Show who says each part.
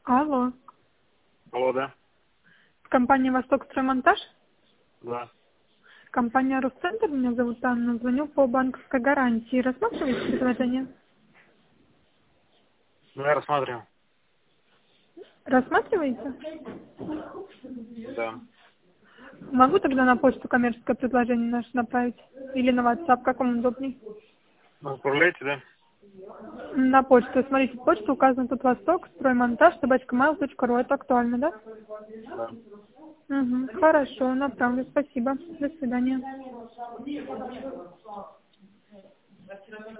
Speaker 1: Алло.
Speaker 2: Алло, да?
Speaker 1: Компания «Восток Строймонтаж»?
Speaker 2: Да.
Speaker 1: Компания «Росцентр», меня зовут Анна. Звоню по банковской гарантии. Рассматриваете предложение?
Speaker 2: Ну, я рассматриваю.
Speaker 1: Рассматриваете?
Speaker 2: Да.
Speaker 1: Могу тогда на почту коммерческое предложение наше направить? Или на WhatsApp, как вам удобней?
Speaker 2: Ну, отправляйте, да?
Speaker 1: На почту. Смотрите, почта указана тут «Восток Строймонтаж», @mail.ru. Это актуально, да?
Speaker 2: Да.
Speaker 1: Угу. Хорошо, направлю. Спасибо. До свидания.